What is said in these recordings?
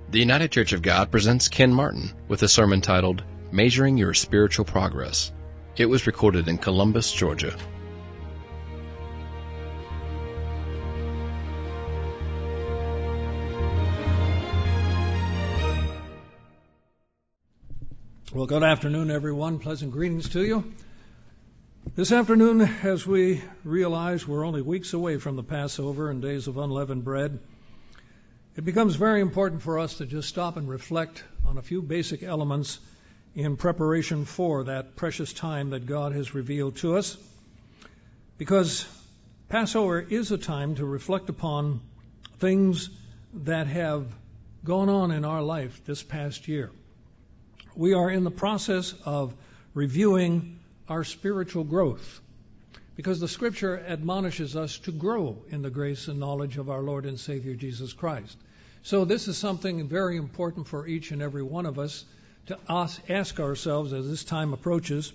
The United Church of God presents Ken Martin with a sermon titled, Measuring Your Spiritual Progress. It was recorded in Columbus, Georgia. Well, good afternoon, everyone. Pleasant greetings to you. This afternoon, as we realize we're only weeks away from the Passover and days of unleavened bread, it becomes very important for us to just stop and reflect on a few basic elements in preparation for that precious time that God has revealed to us. Because Passover is a time to reflect upon things that have gone on in our life this past year. We are in the process of reviewing our spiritual growth because the Scripture admonishes us to grow in the grace and knowledge of our Lord and Savior Jesus Christ. So this is something very important for each and every one of us to ask ourselves as this time approaches,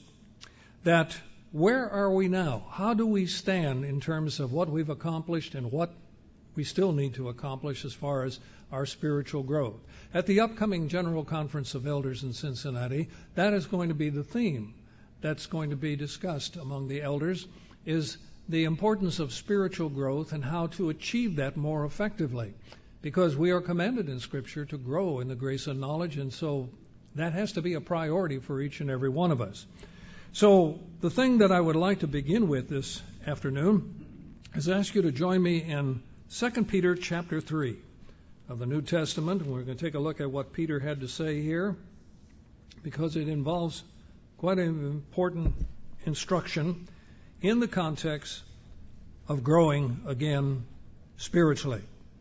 that where are we now? How do we stand in terms of what we've accomplished and what we still need to accomplish as far as our spiritual growth? At the upcoming General Conference of Elders in Cincinnati, that is going to be the theme that's going to be discussed among the elders, is the importance of spiritual growth and how to achieve that more effectively. Because we are commanded in Scripture to grow in the grace and knowledge, and so that has to be a priority for each and every one of us. So the thing that I would like to begin with this afternoon is ask you to join me in 2 Peter chapter 3 of the New Testament. We're going to take a look at what Peter had to say here because it involves quite an important instruction in the context of growing again spiritually.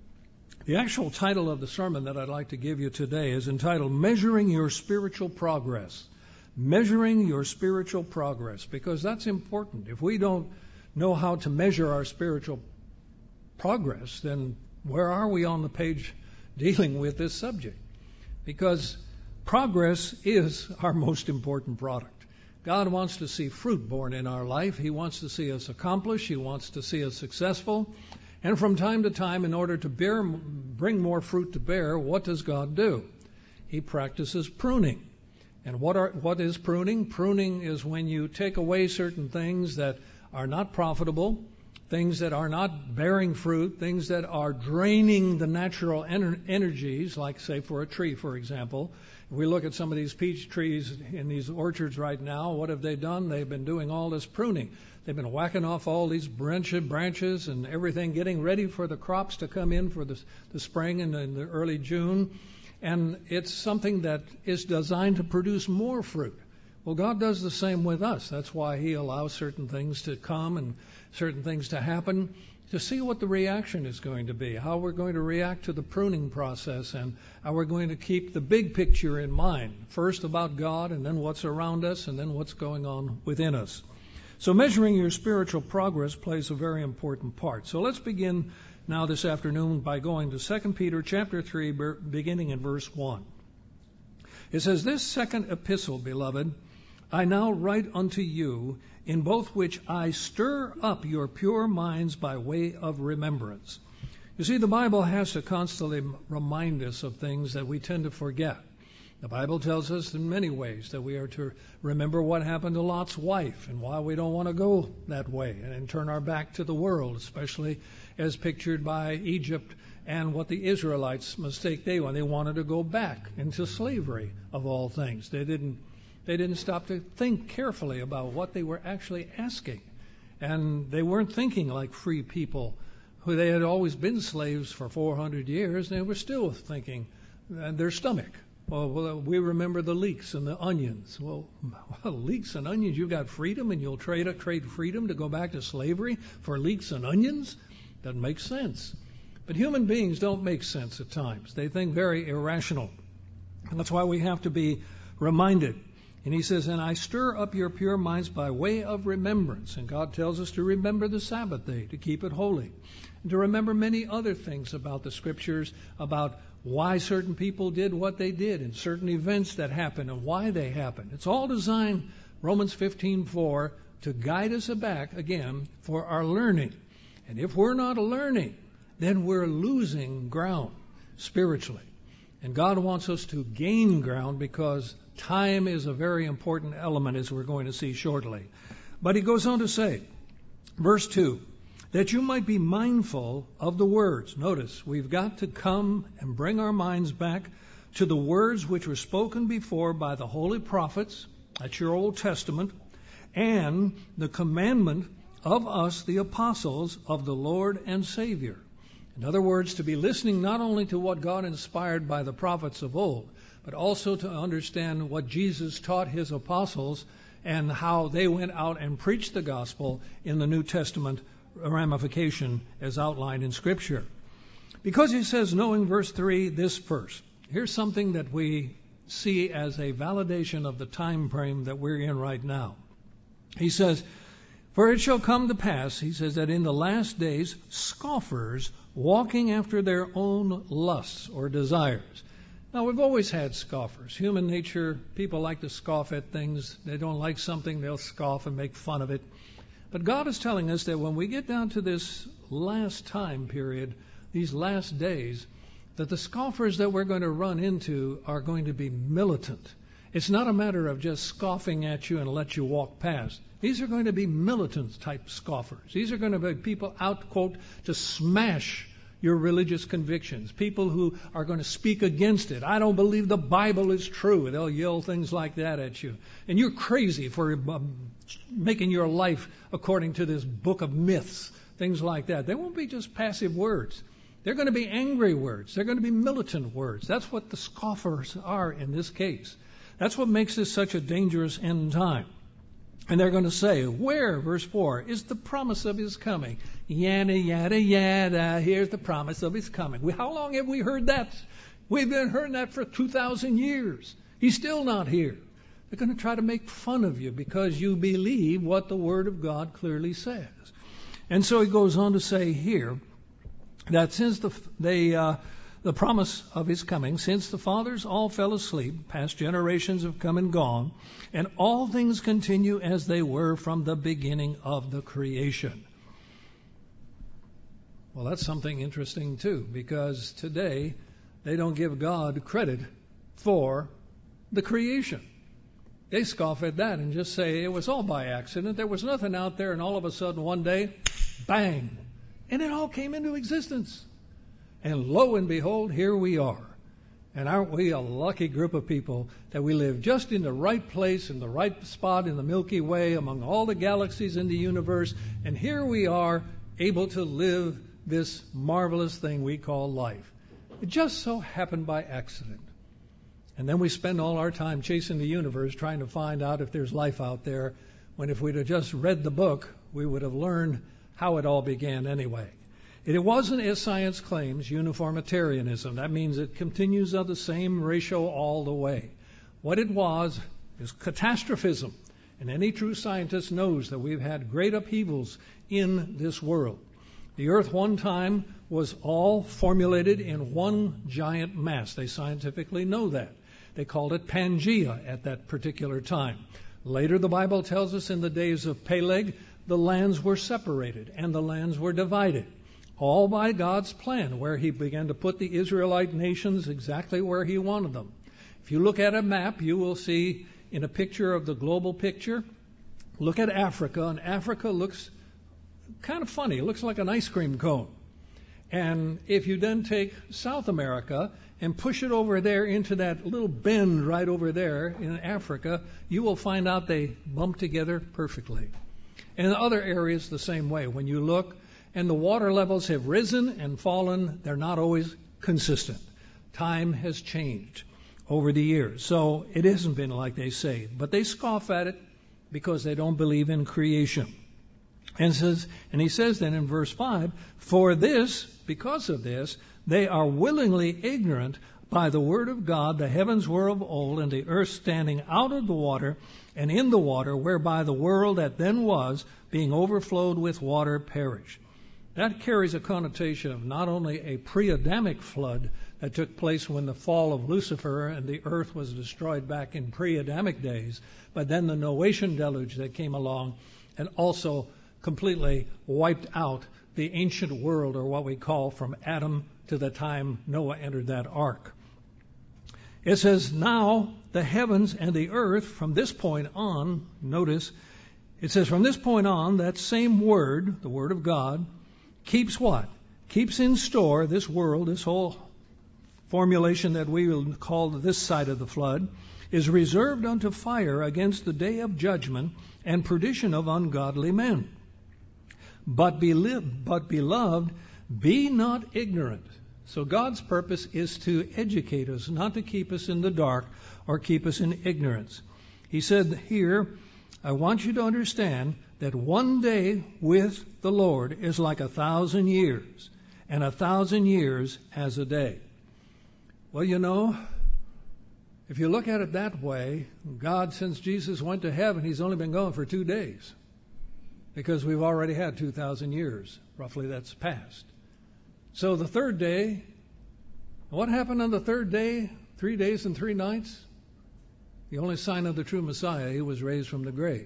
The actual title of the sermon that I'd like to give you today is entitled Measuring Your Spiritual Progress. Measuring your spiritual progress, because that's important. If we don't know how to measure our spiritual progress, then where are we on the page dealing with this subject? Because progress is our most important product. God wants to see fruit born in our life. He wants to see us accomplished. He wants to see us successful. And from time to time, in order to bring more fruit to bear, what does God do? He practices pruning. And what is pruning? Pruning is when you take away certain things that are not profitable, things that are not bearing fruit, things that are draining the natural energies, like, say, for a tree, for example. If we look at some of these peach trees in these orchards right now, what have they done? They've been doing all this pruning. They've been whacking off all these branches and everything, getting ready for the crops to come in for the spring and in the early June. And it's something that is designed to produce more fruit. Well, God does the same with us. That's why He allows certain things to come and certain things to happen to see what the reaction is going to be, how we're going to react to the pruning process, and how we're going to keep the big picture in mind, first about God and then what's around us and then what's going on within us. So measuring your spiritual progress plays a very important part. So let's begin now this afternoon by going to 2 Peter chapter 3, beginning in verse 1. It says, This second epistle, beloved, I now write unto you, in both which I stir up your pure minds by way of remembrance. You see, the Bible has to constantly remind us of things that we tend to forget. The Bible tells us in many ways that we are to remember what happened to Lot's wife and why we don't want to go that way and turn our back to the world, especially as pictured by Egypt and what the Israelites' mistake they wanted to go back into slavery of all things. They didn't stop to think carefully about what they were actually asking. And they weren't thinking like free people who they had always been slaves for 400 years. And they were still thinking their stomach. Well, we remember the leeks and the onions. Well, leeks and onions, you've got freedom and you'll trade freedom to go back to slavery for leeks and onions? Doesn't make sense. But human beings don't make sense at times. They think very irrational. And that's why we have to be reminded. And he says, And I stir up your pure minds by way of remembrance. And God tells us to remember the Sabbath day, to keep it holy. And to remember many other things about the Scriptures, about why certain people did what they did, and certain events that happened, and why they happened. It's all designed, Romans 15:4, to guide us back again for our learning. And if we're not learning, then we're losing ground spiritually. And God wants us to gain ground because time is a very important element, as we're going to see shortly. But he goes on to say, verse 2, that you might be mindful of the words. Notice, we've got to come and bring our minds back to the words which were spoken before by the holy prophets, that's your Old Testament, and the commandment of us, the apostles of the Lord and Savior. In other words, to be listening not only to what God inspired by the prophets of old, but also to understand what Jesus taught his apostles and how they went out and preached the gospel in the New Testament ramification as outlined in Scripture. Because he says, knowing verse 3, this first. Here's something that we see as a validation of the time frame that we're in right now. He says, for it shall come to pass, he says, that in the last days, scoffers walking after their own lusts or desires. Now, we've always had scoffers. Human nature, people like to scoff at things. They don't like something, they'll scoff and make fun of it. But God is telling us that when we get down to this last time period, these last days, that the scoffers that we're going to run into are going to be militant. It's not a matter of just scoffing at you and let you walk past. These are going to be militant type scoffers. These are going to be people out, quote, to smash your religious convictions. People who are going to speak against it. I don't believe the Bible is true. They'll yell things like that at you. And you're crazy for making your life according to this book of myths. Things like that. They won't be just passive words. They're going to be angry words. They're going to be militant words. That's what the scoffers are in this case. That's what makes this such a dangerous end time. And they're going to say, where, verse 4, is the promise of his coming? Yada, yada, yada, here's the promise of his coming. How long have we heard that? We've been hearing that for 2,000 years. He's still not here. They're going to try to make fun of you because you believe what the Word of God clearly says. And so he goes on to say here that since the promise of his coming, since the fathers all fell asleep, past generations have come and gone, and all things continue as they were from the beginning of the creation. Well, that's something interesting too, because today they don't give God credit for the creation. They scoff at that and just say it was all by accident. There was nothing out there, and all of a sudden one day, bang, and it all came into existence. And lo and behold, here we are. And aren't we a lucky group of people that we live just in the right place, in the right spot in the Milky Way, among all the galaxies in the universe, and here we are able to live this marvelous thing we call life. It just so happened by accident. And then we spend all our time chasing the universe trying to find out if there's life out there, when if we'd have just read the book, we would have learned how it all began anyway. It wasn't, as science claims, uniformitarianism. That means it continues on the same ratio all the way. What it was is catastrophism. And any true scientist knows that we've had great upheavals in this world. The earth one time was all formulated in one giant mass. They scientifically know that. They called it Pangea at that particular time. Later, the Bible tells us in the days of Peleg, the lands were separated and the lands were divided. All by God's plan, where he began to put the Israelite nations exactly where he wanted them. If you look at a map, you will see in a picture of the global picture, look at Africa, and Africa looks kind of funny. It looks like an ice cream cone. And if you then take South America and push it over there into that little bend right over there in Africa, you will find out they bump together perfectly. And in other areas the same way. When you look, and the water levels have risen and fallen, they're not always consistent. Time has changed over the years. So it hasn't been like they say. But they scoff at it because they don't believe in creation. And he says then in verse 5, for this, because of this, they are willingly ignorant by the word of God, the heavens were of old, and the earth standing out of the water and in the water, whereby the world that then was, being overflowed with water, perished. That carries a connotation of not only a pre-Adamic flood that took place when the fall of Lucifer and the earth was destroyed back in pre-Adamic days, but then the Noachian deluge that came along and also completely wiped out the ancient world, or what we call from Adam to the time Noah entered that ark. It says, now the heavens and the earth, from this point on, notice, it says from this point on, that same word, the word of God, keeps what? Keeps in store this world, this whole formulation that we will call this side of the flood, is reserved unto fire against the day of judgment and perdition of ungodly men. But beloved, be not ignorant. So God's purpose is to educate us, not to keep us in the dark or keep us in ignorance. He said here, I want you to understand that one day with the Lord is like 1,000 years, and 1,000 years as a day. Well, you know, if you look at it that way, God, since Jesus went to heaven, He's only been gone for 2 days, because we've already had 2,000 years, roughly, that's passed. So the third day, what happened on the third day? 3 days and 3 nights? The only sign of the true Messiah, He was raised from the grave.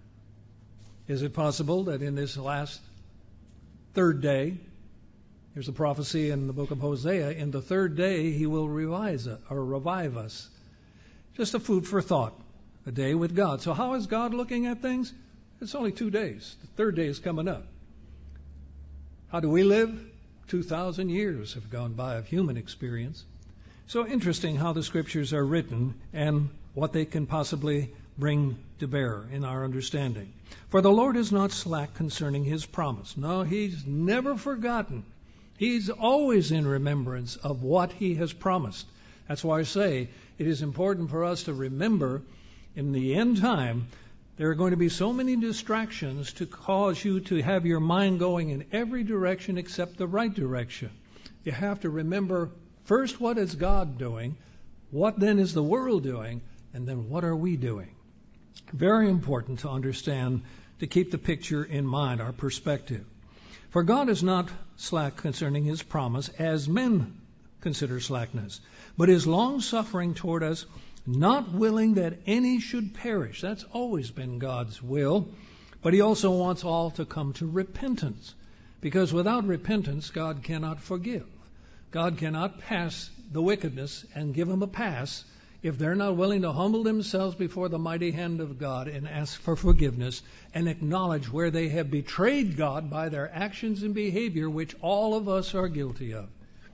Is it possible that in this last third day, here's a prophecy in the book of Hosea, in the third day He will revive us. Just a food for thought, a day with God. So how is God looking at things? It's only 2 days. The third day is coming up. How do we live? 2,000 years have gone by of human experience. So interesting how the Scriptures are written and what they can possibly bring to bear in our understanding. For the Lord is not slack concerning His promise. No, He's never forgotten. He's always in remembrance of what He has promised. That's why I say it is important for us to remember in the end time there are going to be so many distractions to cause you to have your mind going in every direction except the right direction. You have to remember first, what is God doing? What then is the world doing? And then what are we doing? Very important to understand, to keep the picture in mind, our perspective. For God is not slack concerning His promise, as men consider slackness, but is long-suffering toward us, not willing that any should perish. That's always been God's will. But He also wants all to come to repentance, because without repentance, God cannot forgive. God cannot pass the wickedness and give them a pass if they're not willing to humble themselves before the mighty hand of God and ask for forgiveness and acknowledge where they have betrayed God by their actions and behavior, which all of us are guilty of.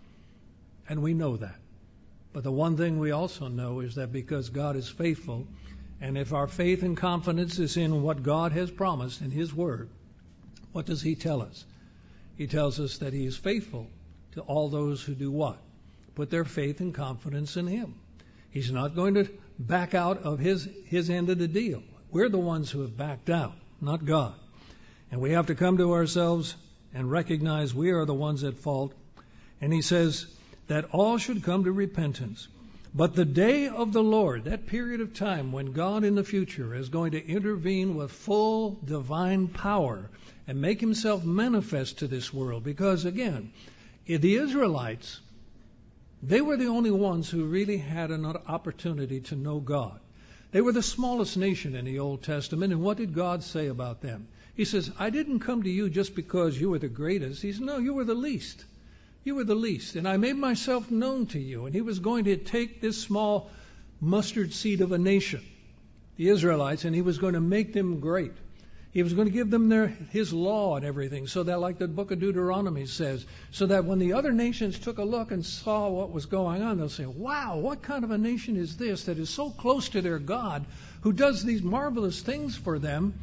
And we know that. But the one thing we also know is that because God is faithful, and if our faith and confidence is in what God has promised in His Word, what does He tell us? He tells us that He is faithful to all those who do what? Put their faith and confidence in Him. He's not going to back out of His end of the deal. We're the ones who have backed out, not God. And we have to come to ourselves and recognize we are the ones at fault. And He says that all should come to repentance. But the day of the Lord, that period of time when God in the future is going to intervene with full divine power and make Himself manifest to this world. Because again, the Israelites, they were the only ones who really had an opportunity to know God. They were the smallest nation in the Old Testament, and what did God say about them? He says, I didn't come to you just because you were the greatest. He says, no, you were the least. You were the least, and I made myself known to you. And He was going to take this small mustard seed of a nation, the Israelites, and He was going to make them great. He was going to give them His law and everything, so that, like the book of Deuteronomy says, so that when the other nations took a look and saw what was going on, they'll say, wow, what kind of a nation is this that is so close to their God, who does these marvelous things for them?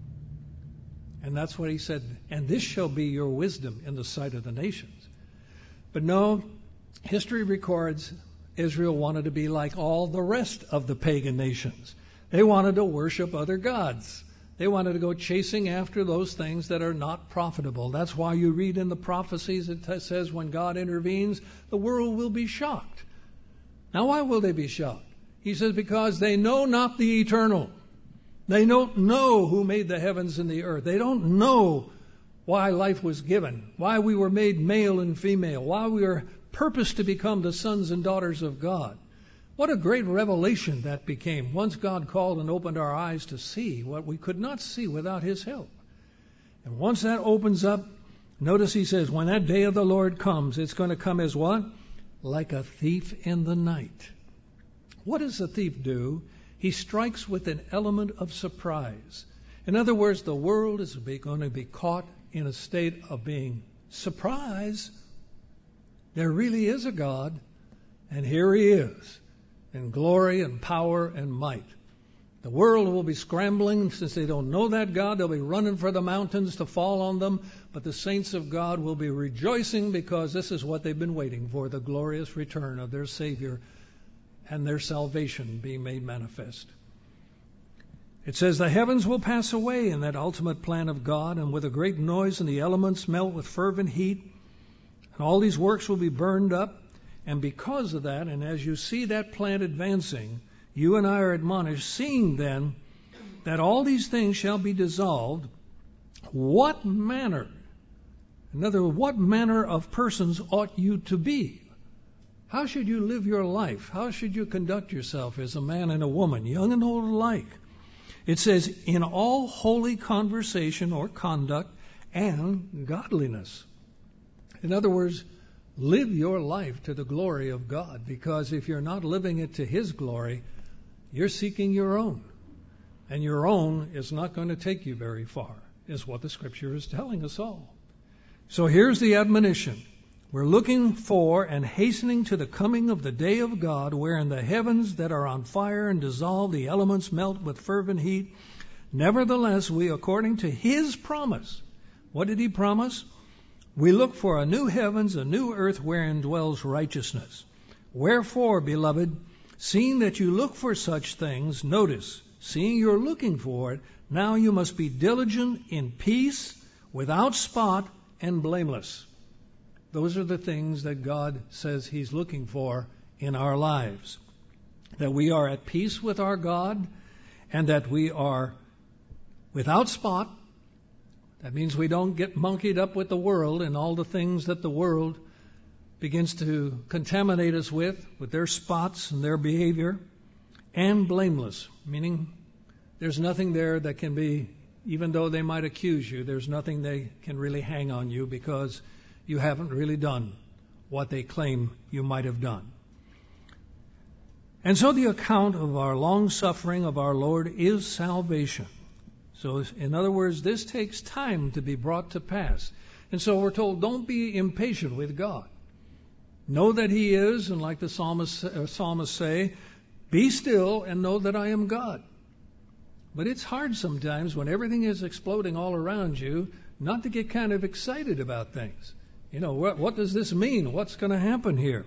And that's what He said, and this shall be your wisdom in the sight of the nations. But no, history records Israel wanted to be like all the rest of the pagan nations. They wanted to worship other gods. They wanted to go chasing after those things that are not profitable. That's why you read in the prophecies it says when God intervenes, the world will be shocked. Now why will they be shocked? He says because they know not the eternal. They don't know who made the heavens and the earth. They don't know why life was given, why we were made male and female, why we were purposed to become the sons and daughters of God. What a great revelation that became once God called and opened our eyes to see what we could not see without His help. And once that opens up, notice He says, when that day of the Lord comes, it's going to come as what? Like a thief in the night. What does the thief do? He strikes with an element of surprise. In other words, the world is going to be caught in a state of being surprised. There really is a God, and here he is, in glory and power and might. The world will be scrambling since they don't know that God. They'll be running for the mountains to fall on them. But the saints of God will be rejoicing because this is what they've been waiting for, the glorious return of their Savior and their salvation being made manifest. It says the heavens will pass away in that ultimate plan of God, and with a great noise and the elements melt with fervent heat, and all these works will be burned up. And because of that, and as you see that plan advancing, you and I are admonished, seeing then that all these things shall be dissolved, what manner, in other words, what manner of persons ought you to be? How should you live your life? How should you conduct yourself as a man and a woman, young and old alike? It says, in all holy conversation or conduct and godliness. In other words, live your life to the glory of God, because if you're not living it to His glory, you're seeking your own. And your own is not going to take you very far, is what the Scripture is telling us all. So here's the admonition. We're looking for and hastening to the coming of the day of God, wherein the heavens that are on fire and dissolve, the elements melt with fervent heat. Nevertheless, we, according to His promise, what did He promise? We look for a new heavens, a new earth wherein dwells righteousness. Wherefore, beloved, seeing that you look for such things, notice, seeing you're looking for it, now you must be diligent in peace, without spot, and blameless. Those are the things that God says He's looking for in our lives. That we are at peace with our God, and that we are without spot. That means we don't get monkeyed up with the world and all the things that the world begins to contaminate us with their spots and their behavior. And blameless, meaning there's nothing there that can be, even though they might accuse you, there's nothing they can really hang on you because you haven't really done what they claim you might have done. And so the account of our long suffering of our Lord is salvation. So in other words, this takes time to be brought to pass. And so we're told, don't be impatient with God. Know that He is, and like the psalmists say, be still and know that I am God. But it's hard sometimes when everything is exploding all around you not to get kind of excited about things. You know, what does this mean? What's going to happen here?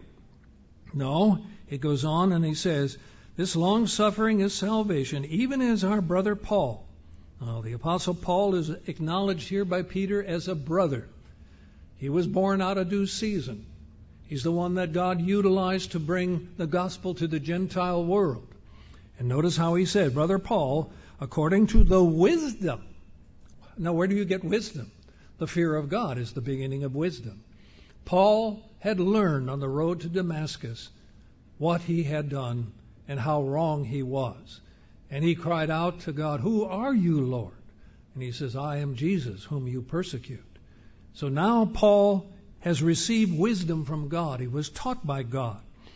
No, it goes on and he says, this long suffering is salvation, even as our brother Paul. The Apostle Paul is acknowledged here by Peter as a brother. He was born out of due season. He's the one that God utilized to bring the gospel to the Gentile world. And notice how he said, Brother Paul, according to the wisdom. Now, where do you get wisdom? The fear of God is the beginning of wisdom. Paul had learned on the road to Damascus what he had done and how wrong he was. And he cried out to God, who are you, Lord? And he says, I am Jesus, whom you persecute. So now Paul has received wisdom from God. He was taught by God.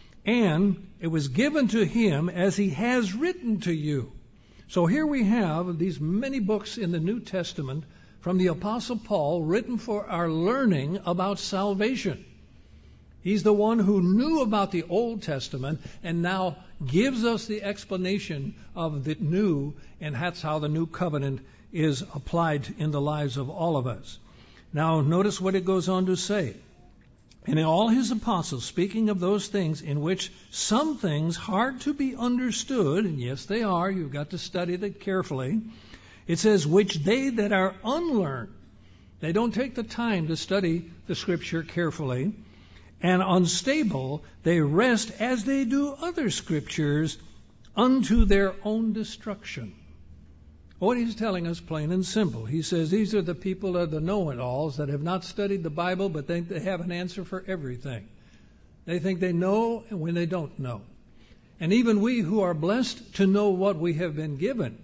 And it was given to him as he has written to you. So here we have these many books in the New Testament from the Apostle Paul written for our learning about salvation. He's the one who knew about the Old Testament and now gives us the explanation of the new, and that's how the new covenant is applied in the lives of all of us. Now, notice what it goes on to say. And in all his apostles, speaking of those things in which some things hard to be understood, and yes, they are, you've got to study them carefully, it says, which they that are unlearned, they don't take the time to study the Scripture carefully, and unstable, they rest as they do other Scriptures unto their own destruction. What he's telling us, plain and simple, he says these are the people of the know-it-alls that have not studied the Bible but think they have an answer for everything. They think they know when they don't know. And even we who are blessed to know what we have been given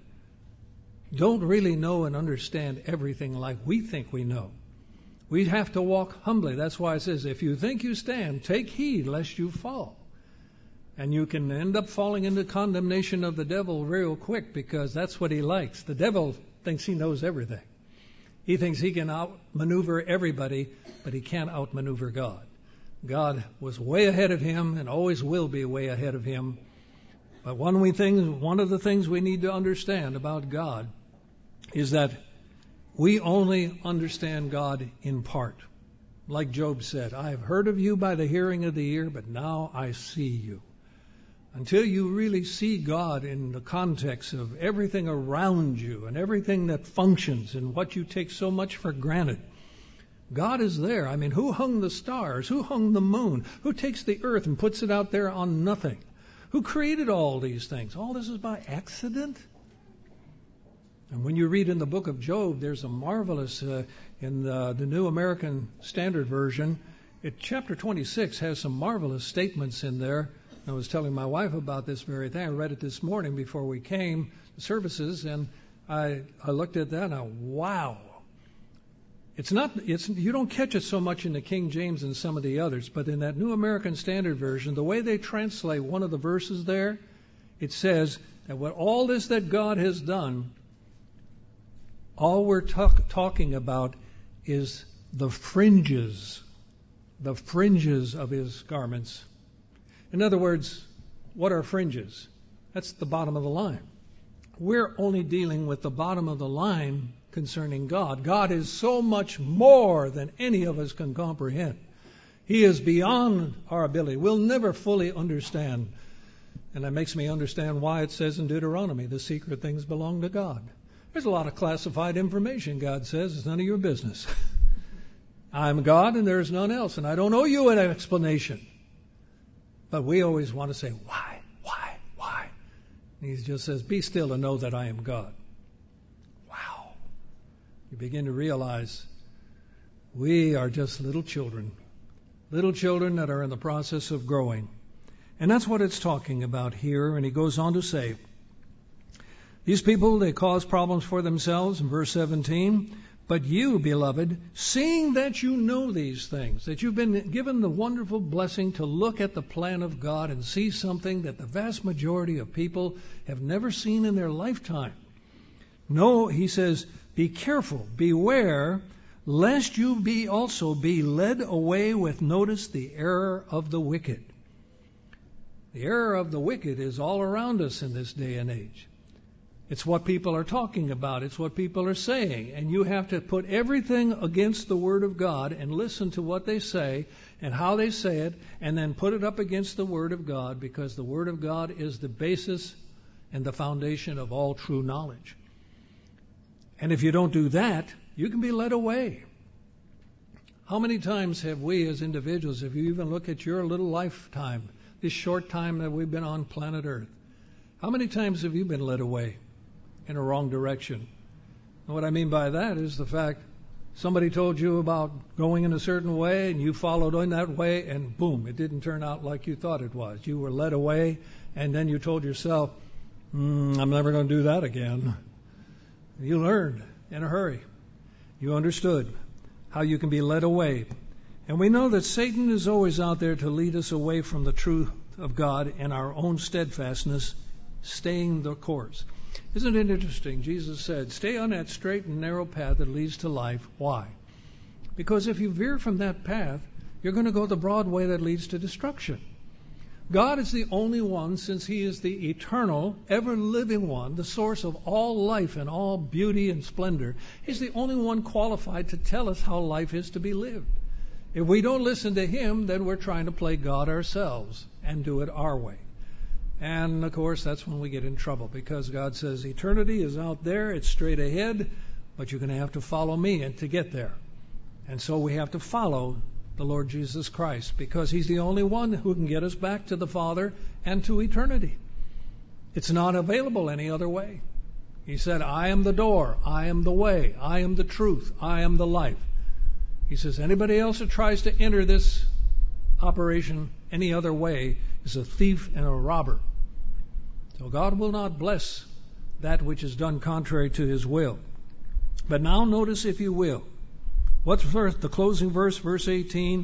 don't really know and understand everything like we think we know. We have to walk humbly. That's why it says, if you think you stand, take heed lest you fall. And you can end up falling into condemnation of the devil real quick, because that's what he likes. The devil thinks he knows everything. He thinks he can outmaneuver everybody, but he can't outmaneuver God. God was way ahead of him and always will be way ahead of him. But one of the things we need to understand about God is that we only understand God in part. Like Job said, I have heard of you by the hearing of the ear, but now I see you. Until you really see God in the context of everything around you and everything that functions and what you take so much for granted, God is there. I mean, who hung the stars? Who hung the moon? Who takes the earth and puts it out there on nothing? Who created all these things? All this is by accident? And when you read in the book of Job, there's a marvelous, in the New American Standard Version, chapter 26 has some marvelous statements in there. I was telling my wife about this very thing. I read it this morning before we came to services, and I looked at that and wow. You don't catch it so much in the King James and some of the others, but in that New American Standard Version, the way they translate one of the verses there, it says that what all this that God has done, all we're talking about is the fringes of his garments. In other words, what are fringes? That's the bottom of the line. We're only dealing with the bottom of the line concerning God. God is so much more than any of us can comprehend. He is beyond our ability. We'll never fully understand. And that makes me understand why it says in Deuteronomy, the secret things belong to God. There's a lot of classified information, God says. It's none of your business. I'm God and there's none else, and I don't owe you an explanation. But we always want to say, why? And he just says, be still and know that I am God. Wow. You begin to realize we are just little children that are in the process of growing. And that's what it's talking about here. And he goes on to say, these people, they cause problems for themselves in verse 17. But you, beloved, seeing that you know these things, that you've been given the wonderful blessing to look at the plan of God and see something that the vast majority of people have never seen in their lifetime. No, he says, be careful, beware, lest you also be led away with, notice, the error of the wicked. The error of the wicked is all around us in this day and age. It's what people are talking about. It's what people are saying. And you have to put everything against the Word of God and listen to what they say and how they say it, and then put it up against the Word of God, because the Word of God is the basis and the foundation of all true knowledge. And if you don't do that, you can be led away. How many times have we as individuals, if you even look at your little lifetime, this short time that we've been on planet Earth, how many times have you been led away in a wrong direction? And what I mean by that is the fact somebody told you about going in a certain way and you followed in that way, and boom, it didn't turn out like you thought it was. You were led away, and then you told yourself, I'm never going to do that again. You learned in a hurry. You understood how you can be led away. And we know that Satan is always out there to lead us away from the truth of God and our own steadfastness, staying the course. Isn't it interesting? Jesus said, stay on that straight and narrow path that leads to life. Why? Because if you veer from that path, you're going to go the broad way that leads to destruction. God is the only one, since He is the eternal, ever-living one, the source of all life and all beauty and splendor. He's the only one qualified to tell us how life is to be lived. If we don't listen to Him, then we're trying to play God ourselves and do it our way. And, of course, that's when we get in trouble, because God says eternity is out there, it's straight ahead, but you're going to have to follow me and to get there. And so we have to follow the Lord Jesus Christ, because He's the only one who can get us back to the Father and to eternity. It's not available any other way. He said, I am the door, I am the way, I am the truth, I am the life. He says, anybody else that tries to enter this operation any other way is a thief and a robber. So God will not bless that which is done contrary to His will. But now notice, if you will, what's first, the closing verse, verse 18,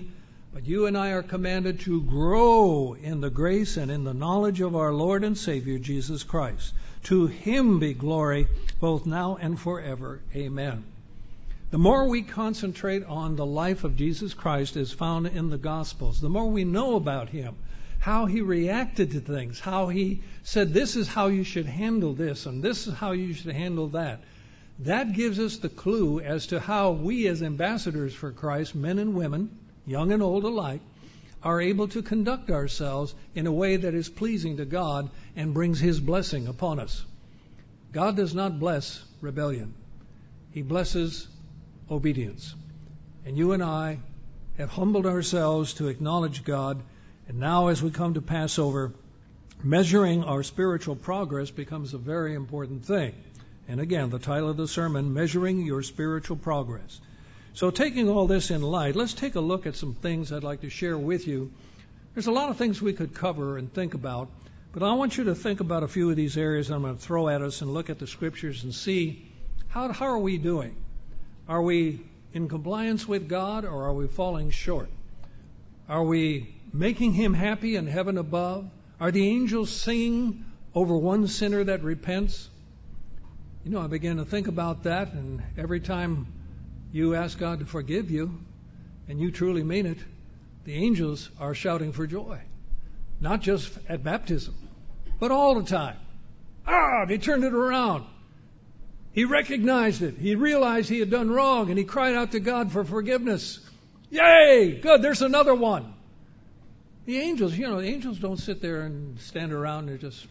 But you and I are commanded to grow in the grace and in the knowledge of our Lord and Savior, Jesus Christ. To Him be glory, both now and forever. Amen. The more we concentrate on the life of Jesus Christ as found in the Gospels, the more we know about Him, how He reacted to things, how He said, this is how you should handle this, and this is how you should handle that. That gives us the clue as to how we as ambassadors for Christ, men and women, young and old alike, are able to conduct ourselves in a way that is pleasing to God and brings His blessing upon us. God does not bless rebellion. He blesses obedience. And you and I have humbled ourselves to acknowledge God. And now as we come to Passover, measuring our spiritual progress becomes a very important thing. And again, the title of the sermon, Measuring Your Spiritual Progress. So taking all this in light, let's take a look at some things I'd like to share with you. There's a lot of things we could cover and think about, but I want you to think about a few of these areas I'm going to throw at us and look at the Scriptures and see how are we doing? Are we in compliance with God, or are we falling short? Are we making Him happy in heaven above? Are the angels singing over one sinner that repents? You know, I began to think about that, and every time you ask God to forgive you, and you truly mean it, the angels are shouting for joy. Not just at baptism, but all the time. They turned it around. He recognized it. He realized he had done wrong, and he cried out to God for forgiveness. Yay! Good, there's another one. The angels, the angels don't sit there and stand around and just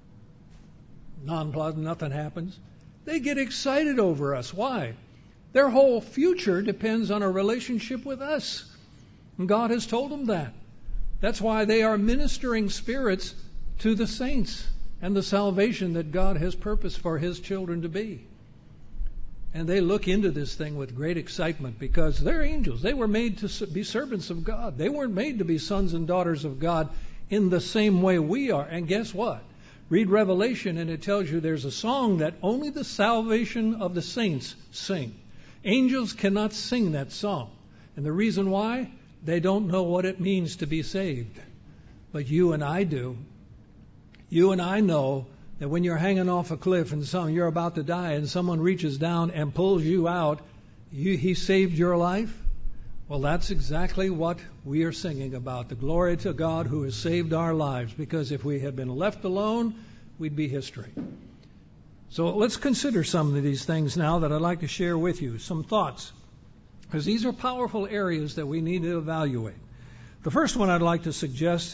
nonplussed, nothing happens. They get excited over us. Why? Their whole future depends on a relationship with us. And God has told them that. That's why they are ministering spirits to the saints and the salvation that God has purposed for His children to be. And they look into this thing with great excitement because they're angels. They were made to be servants of God. They weren't made to be sons and daughters of God in the same way we are. And guess what? Read Revelation and it tells you there's a song that only the salvation of the saints sing. Angels cannot sing that song. And the reason why? They don't know what it means to be saved. But you and I do. You and I know that when you're hanging off a cliff and you're about to die and someone reaches down and pulls you out, He saved your life. Well, that's exactly what we are singing about. The glory to God who has saved our lives. Because if we had been left alone, we'd be history. So let's consider some of these things now that I'd like to share with you. Some thoughts. Because these are powerful areas that we need to evaluate. The first one I'd like to suggest,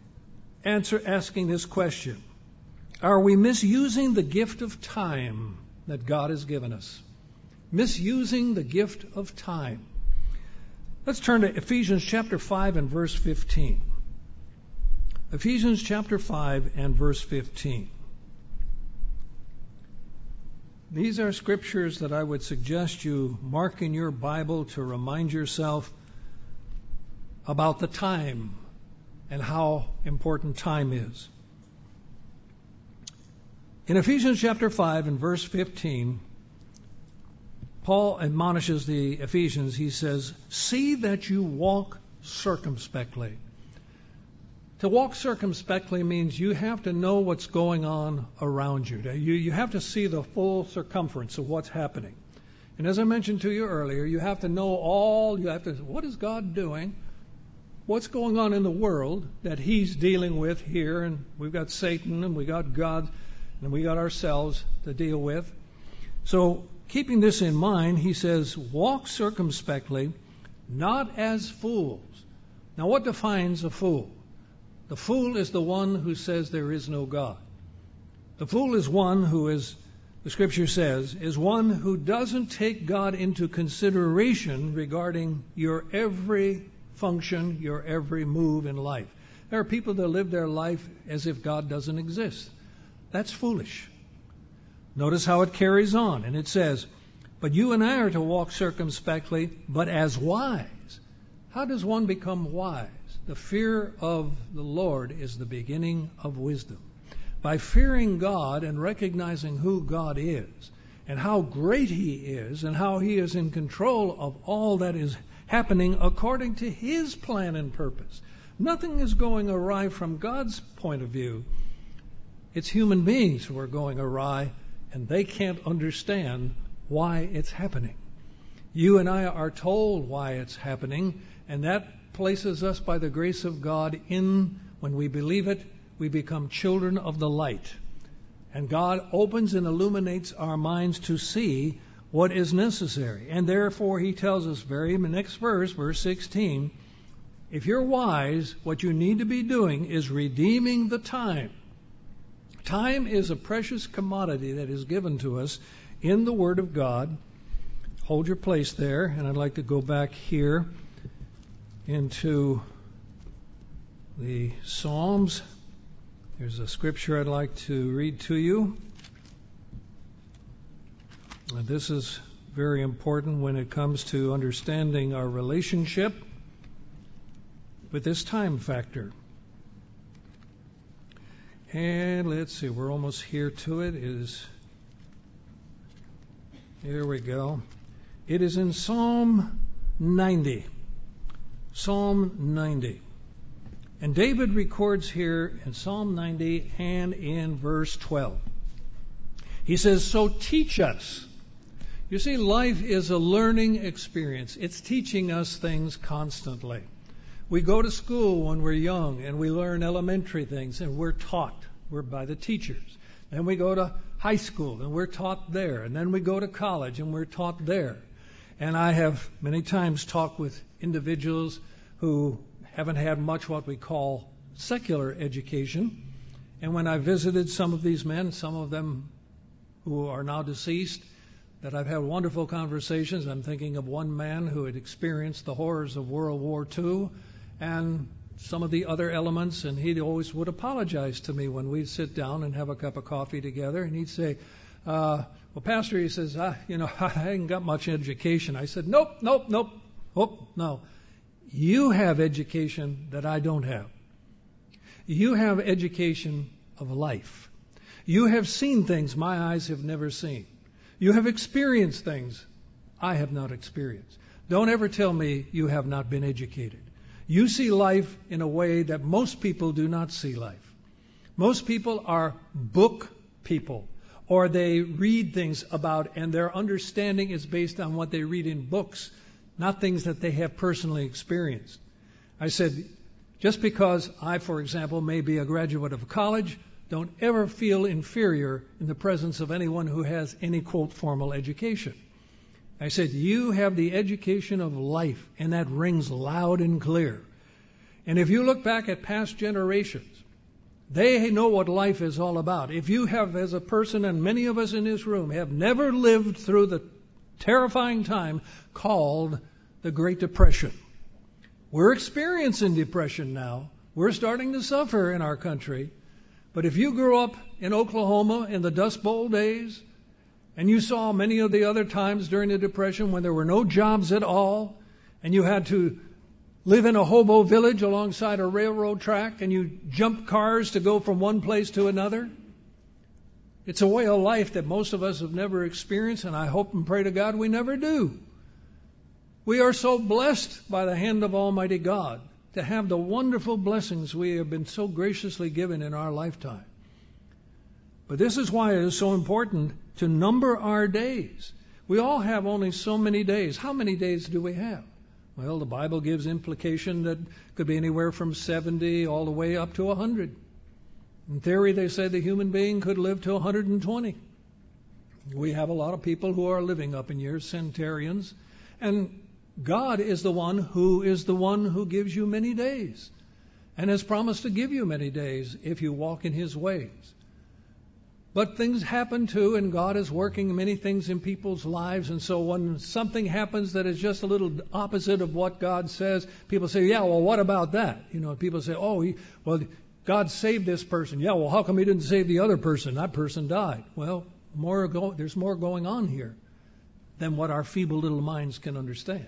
asking this question. Are we misusing the gift of time that God has given us? Misusing the gift of time. Let's turn to Ephesians chapter 5 and verse 15. Ephesians chapter 5 and verse 15. These are scriptures that I would suggest you mark in your Bible to remind yourself about the time and how important time is. In Ephesians chapter 5 and verse 15, Paul admonishes the Ephesians. He says, "See that you walk circumspectly." To walk circumspectly means you have to know what's going on around you. You have to see the full circumference of what's happening. And as I mentioned to you earlier, you have to know what is God doing? What's going on in the world that He's dealing with here? And we've got Satan and we got God and we got ourselves to deal with. So keeping this in mind, he says, walk circumspectly, not as fools. Now what defines a fool? The fool is the one who says there is no God. The fool is one who is, the Scripture says, is one who doesn't take God into consideration regarding your every function, your every move in life. There are people that live their life as if God doesn't exist. That's foolish. Notice how it carries on, and it says, but you and I are to walk circumspectly, but as wise. How does one become wise? The fear of the Lord is the beginning of wisdom. By fearing God and recognizing who God is, and how great He is, and how He is in control of all that is happening according to His plan and purpose. Nothing is going awry from God's point of view. It's human beings who are going awry, and they can't understand why it's happening. You and I are told why it's happening, and that places us by the grace of God when we believe it, we become children of the light. And God opens and illuminates our minds to see what is necessary. And therefore, He tells us next verse, verse 16, if you're wise, what you need to be doing is redeeming the time. Time is a precious commodity that is given to us in the Word of God. Hold your place there, and I'd like to go back here into the Psalms. There's a scripture I'd like to read to you. And this is very important when it comes to understanding our relationship with this time factor. And let's see, we're almost here to it. Here we go. It is in Psalm 90. Psalm 90. And David records here in Psalm 90 and in verse 12. He says, so teach us. You see, life is a learning experience. It's teaching us things constantly. We go to school when we're young and we learn elementary things and we're taught. We're by the teachers. Then we go to high school and we're taught there. And then we go to college and we're taught there. And I have many times talked with individuals who haven't had much what we call secular education. And when I visited some of these men, some of them who are now deceased, that I've had wonderful conversations. I'm thinking of one man who had experienced the horrors of World War II and some of the other elements, and he always would apologize to me when we'd sit down and have a cup of coffee together, and he'd say, well, Pastor, he says, I ain't got much education. I said, nope. Oh, no. You have education that I don't have. You have education of life. You have seen things my eyes have never seen. You have experienced things I have not experienced. Don't ever tell me you have not been educated. You see life in a way that most people do not see life. Most people are book people, or they read things about, and their understanding is based on what they read in books, not things that they have personally experienced. I said, just because I, for example, may be a graduate of college, don't ever feel inferior in the presence of anyone who has any, quote, formal education. I said, you have the education of life, and that rings loud and clear. And if you look back at past generations, they know what life is all about. If you have, as a person, and many of us in this room, have never lived through the terrifying time called the Great Depression. We're experiencing depression now. We're starting to suffer in our country. But if you grew up in Oklahoma in the Dust Bowl days, and you saw many of the other times during the Depression when there were no jobs at all, and you had to live in a hobo village alongside a railroad track, and you jumped cars to go from one place to another, it's a way of life that most of us have never experienced, and I hope and pray to God we never do. We are so blessed by the hand of Almighty God to have the wonderful blessings we have been so graciously given in our lifetime. But this is why it is so important to number our days. We all have only so many days. How many days do we have? Well, the Bible gives implication that could be anywhere from 70 all the way up to 100. In theory, they say the human being could live to 120. We have a lot of people who are living up in years, centenarians, and God is the one who gives you many days and has promised to give you many days if you walk in His ways. But things happen too, and God is working many things in people's lives, and so when something happens that is just a little opposite of what God says, people say, yeah, well, what about that? People say, God saved this person. Yeah, well, how come He didn't save the other person? That person died. Well, there's more going on here than what our feeble little minds can understand.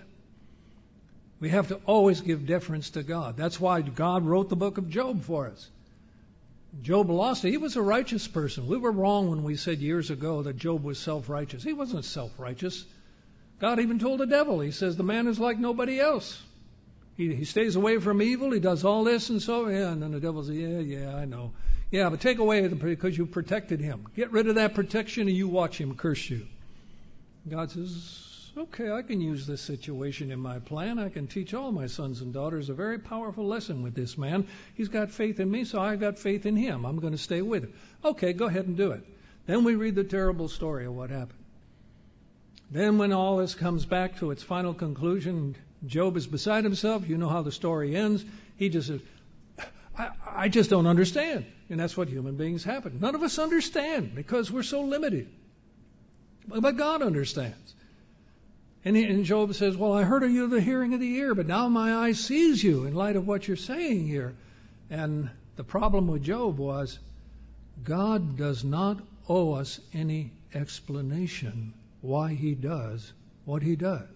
We have to always give deference to God. That's why God wrote the book of Job for us. Job lost it. He was a righteous person. We were wrong when we said years ago that Job was self-righteous. He wasn't self-righteous. God even told the devil, he says, the man is like nobody else. He stays away from evil, he does all this and so, yeah, and then the devil says, yeah, I know. Yeah, but take away because you protected him. Get rid of that protection and you watch him curse you. God says, okay, I can use this situation in my plan. I can teach all my sons and daughters a very powerful lesson with this man. He's got faith in me, so I've got faith in him. I'm going to stay with him. Okay, go ahead and do it. Then we read the terrible story of what happened. Then when all this comes back to its final conclusion, Job is beside himself. You know how the story ends. He just says, I just don't understand. And that's what human beings happen. None of us understand because we're so limited. But God understands. And Job says, well, I heard of you the hearing of the ear, but now my eye sees you in light of what you're saying here. And the problem with Job was God does not owe us any explanation why he does what he does.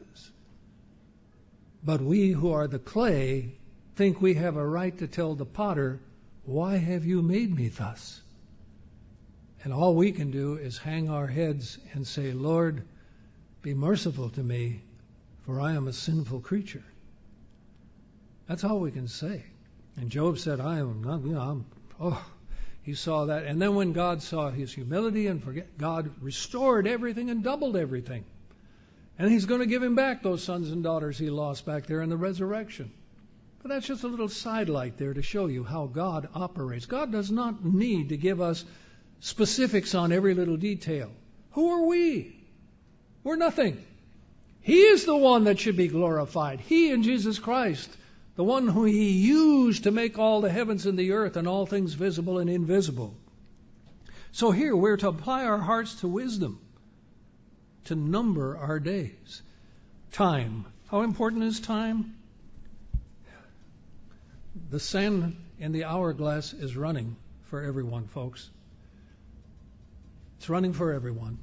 But we who are the clay think we have a right to tell the potter, why have you made me thus? And all we can do is hang our heads and say, Lord, be merciful to me, for I am a sinful creature. That's all we can say. And Job said, I am not, he saw that. And then when God saw his humility and God restored everything and doubled everything. And he's going to give him back those sons and daughters he lost back there in the resurrection. But that's just a little sidelight there to show you how God operates. God does not need to give us specifics on every little detail. Who are we? We're nothing. He is the one that should be glorified. He and Jesus Christ, the one who he used to make all the heavens and the earth and all things visible and invisible. So here we're to apply our hearts to wisdom, to number our days. Time. How important is time? The sand in the hourglass is running for everyone, folks. It's running for everyone.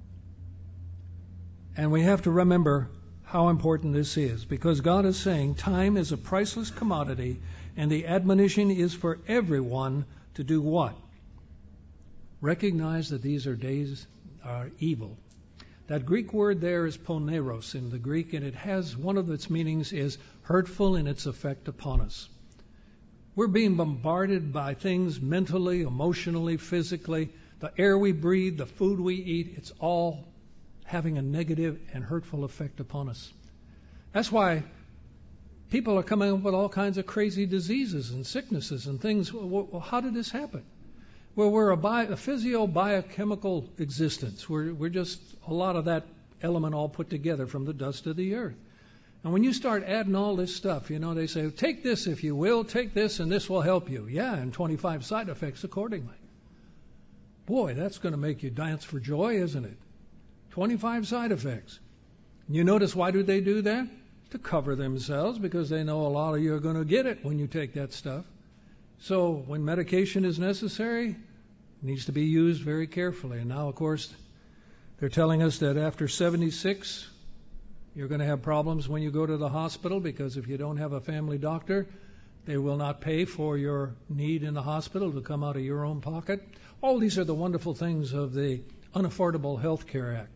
And we have to remember how important this is, because God is saying time is a priceless commodity, and the admonition is for everyone to do what? Recognize that these are days are evil. That Greek word there is poneros in the Greek, and it has one of its meanings is hurtful in its effect upon us. We're being bombarded by things mentally, emotionally, physically. The air we breathe, the food we eat, it's all having a negative and hurtful effect upon us. That's why people are coming up with all kinds of crazy diseases and sicknesses and things. Well, how did this happen? Well, we're a physio-biochemical existence. We're just a lot of that element all put together from the dust of the earth. And when you start adding all this stuff, they say, take this if you will, take this and this will help you. Yeah, and 25 side effects accordingly. Boy, that's going to make you dance for joy, isn't it? 25 side effects. And you notice why do they do that? To cover themselves, because they know a lot of you are going to get it when you take that stuff. So when medication is necessary, it needs to be used very carefully. And now, of course, they're telling us that after 76, you're going to have problems when you go to the hospital, because if you don't have a family doctor, they will not pay for your need in the hospital to come out of your own pocket. All these are the wonderful things of the Unaffordable Health Care Act.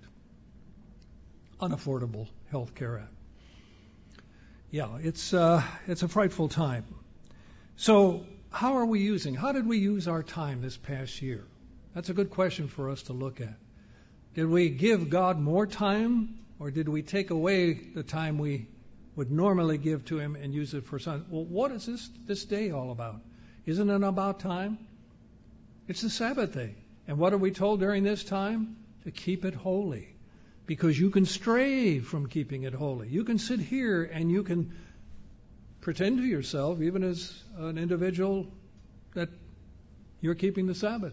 Unaffordable Health Care Act. Yeah, it's a frightful time. So how did we use our time this past year? That's a good question for us to look at. Did we give God more time, or did we take away the time we would normally give to him and use it for something? Well, what is this day all about? Isn't it about time? It's the Sabbath day. And what are we told during this time? To keep it holy. Because you can stray from keeping it holy. You can sit here and you can pretend to yourself, even as an individual, that you're keeping the Sabbath.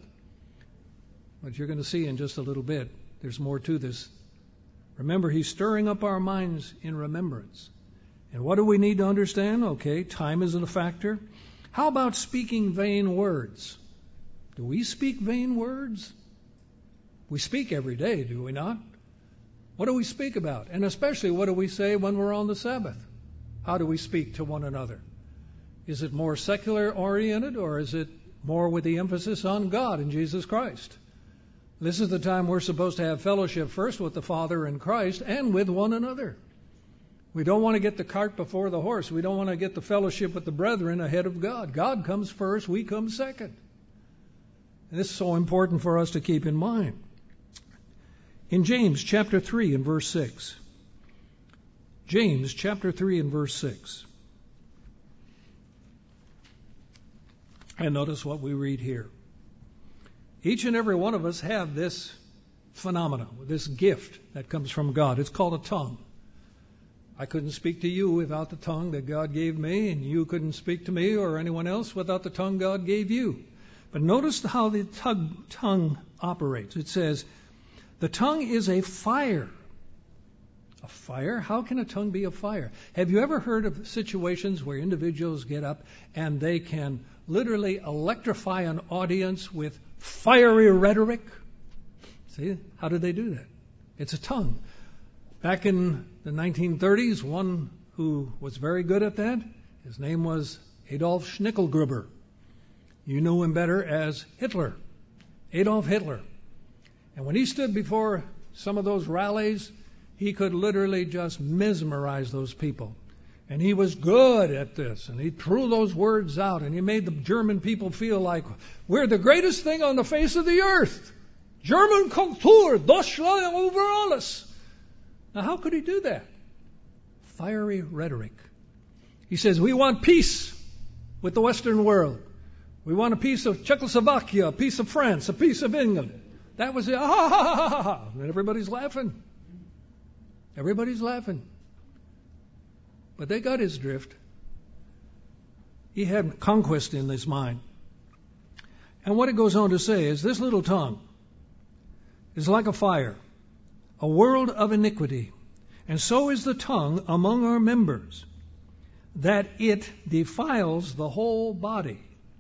But you're going to see in just a little bit, there's more to this. Remember, he's stirring up our minds in remembrance. And what do we need to understand? Okay, time isn't a factor. How about speaking vain words? Do we speak vain words? We speak every day, do we not? What do we speak about? And especially, what do we say when we're on the Sabbath? How do we speak to one another? Is it more secular oriented, or is it more with the emphasis on God and Jesus Christ? This is the time we're supposed to have fellowship first with the Father in Christ and with one another. We don't want to get the cart before the horse. We don't want to get the fellowship with the brethren ahead of God. God comes first, we come second. And this is so important for us to keep in mind. In James chapter 3 and verse 6. James chapter 3 and verse 6. And notice what we read here. Each and every one of us have this phenomenon, this gift that comes from God. It's called a tongue. I couldn't speak to you without the tongue that God gave me, and you couldn't speak to me or anyone else without the tongue God gave you. But notice how the tongue operates. It says, the tongue is a fire. A fire? How can a tongue be a fire? Have you ever heard of situations where individuals get up and they can literally electrify an audience with fiery rhetoric? See, how did they do that? It's a tongue. Back in the 1930s, one who was very good at that, his name was Adolf Schnickelgruber. You knew him better as Hitler, Adolf Hitler. And when he stood before some of those rallies, he could literally just mesmerize those people. And he was good at this. And he threw those words out. And he made the German people feel like, we're the greatest thing on the face of the earth. German Kultur, Deutschland über alles. Now, how could he do that? Fiery rhetoric. He says, we want peace with the Western world. We want a piece of Czechoslovakia, a piece of France, a piece of England. That was it. Ha, ha, ha, ha, ha. And everybody's laughing. Everybody's laughing. But they got his drift. He had conquest in his mind. And what it goes on to say is this little tongue is like a fire, a world of iniquity. And so is the tongue among our members, that it defiles the whole body.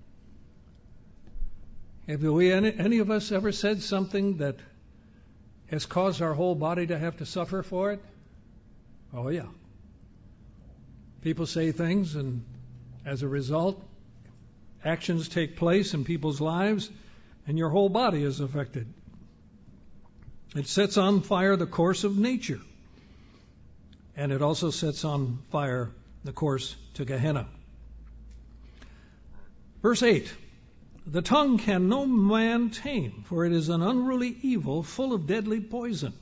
Have we, any of us, ever said something that has caused our whole body to have to suffer for it? Oh, yeah. People say things, and as a result, actions take place in people's lives, and your whole body is affected. It sets on fire the course of nature, and it also sets on fire the course to Gehenna. Verse 8, the tongue can no man tame, for it is an unruly evil full of deadly poison.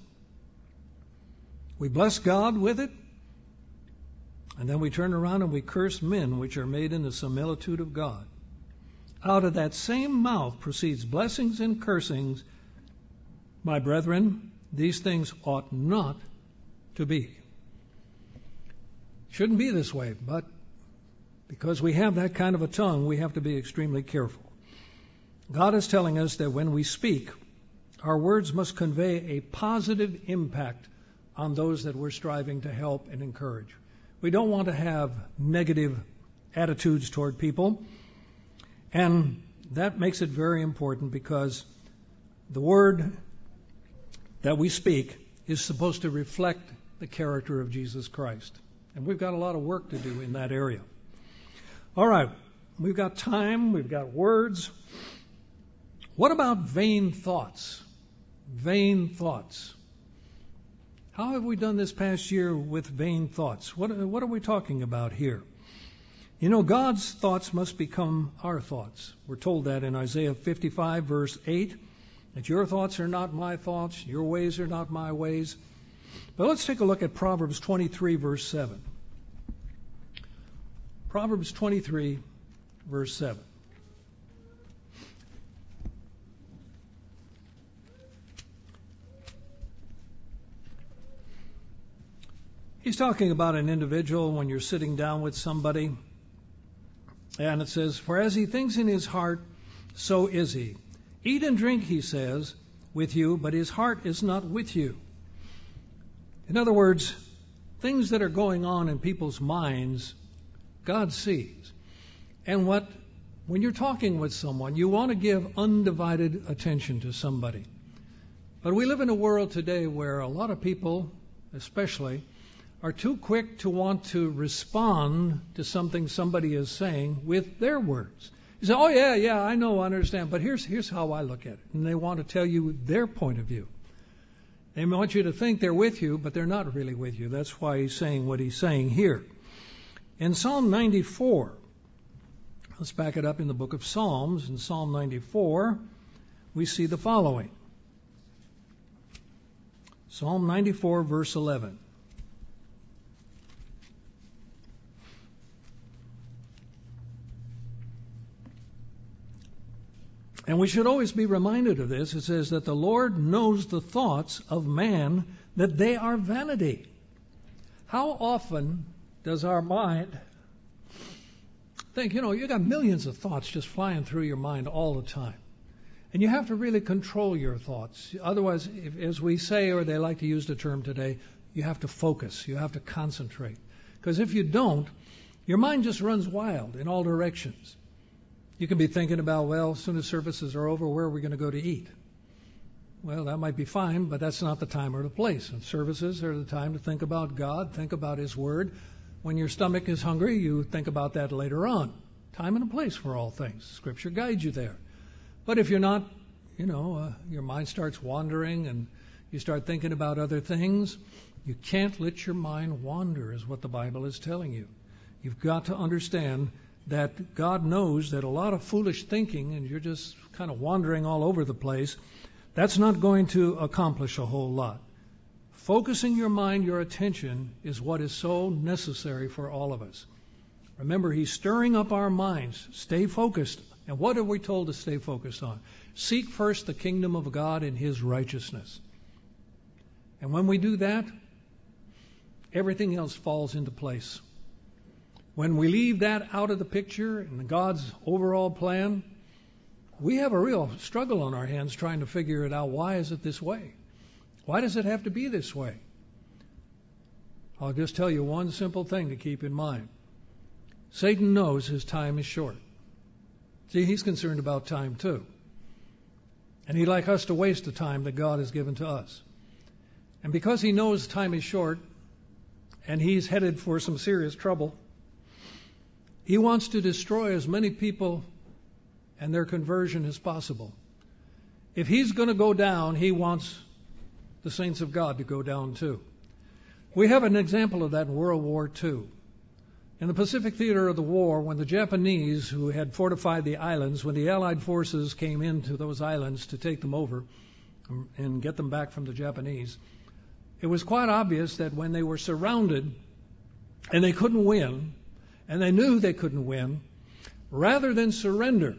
We bless God with it, and then we turn around and we curse men which are made in the similitude of God. Out of that same mouth proceeds blessings and cursings. My brethren, these things ought not to be. Shouldn't be this way, but because we have that kind of a tongue, we have to be extremely careful. God is telling us that when we speak, our words must convey a positive impact on those that we're striving to help and encourage. We don't want to have negative attitudes toward people, and that makes it very important because the word that we speak is supposed to reflect the character of Jesus Christ. And we've got a lot of work to do in that area. All right, we've got time, we've got words. What about vain thoughts? Vain thoughts. How have we done this past year with vain thoughts? What are we talking about here? You know, God's thoughts must become our thoughts. We're told that in Isaiah 55, verse 8, that your thoughts are not my thoughts, your ways are not my ways. But let's take a look at Proverbs 23, verse 7. Proverbs 23, verse 7. He's talking about an individual when you're sitting down with somebody. And it says, for as he thinks in his heart, so is he. Eat and drink, he says, with you, but his heart is not with you. In other words, things that are going on in people's minds, God sees. And when you're talking with someone, you want to give undivided attention to somebody. But we live in a world today where a lot of people, especially, are too quick to want to respond to something somebody is saying with their words. You say, oh, yeah, I know, I understand, but here's how I look at it. And they want to tell you their point of view. They want you to think they're with you, but they're not really with you. That's why he's saying what he's saying here. In Psalm 94, let's back it up in the book of Psalms. In Psalm 94, we see the following. Psalm 94, verse 11. And we should always be reminded of this. It says that the Lord knows the thoughts of man, that they are vanity. How often does our mind think, you got millions of thoughts just flying through your mind all the time. And you have to really control your thoughts. Otherwise, as we say, or they like to use the term today, you have to focus. You have to concentrate. Because if you don't, your mind just runs wild in all directions. You can be thinking about, well, as soon as services are over, where are we going to go to eat? Well, that might be fine, but that's not the time or the place. And services are the time to think about God, think about His Word. When your stomach is hungry, you think about that later on. Time and a place for all things. Scripture guides you there. But if you're not, your mind starts wandering and you start thinking about other things, you can't let your mind wander, is what the Bible is telling you. You've got to understand that God knows that a lot of foolish thinking, and you're just kind of wandering all over the place, that's not going to accomplish a whole lot. Focusing your mind, your attention, is what is so necessary for all of us. Remember, He's stirring up our minds. Stay focused. And what are we told to stay focused on? Seek first the kingdom of God and His righteousness. And when we do that, everything else falls into place. When we leave that out of the picture in God's overall plan, we have a real struggle on our hands trying to figure it out. Why is it this way? Why does it have to be this way? I'll just tell you one simple thing to keep in mind. Satan knows his time is short. See, he's concerned about time too. And he'd like us to waste the time that God has given to us. And because he knows time is short, and he's headed for some serious trouble, he wants to destroy as many people and their conversion as possible. If he's going to go down, he wants the saints of God to go down too. We have an example of that in World War II. In the Pacific theater of the war, when the Japanese, who had fortified the islands, when the Allied forces came into those islands to take them over and get them back from the Japanese, it was quite obvious that when they were surrounded and they couldn't win, and they knew they couldn't win, rather than surrender,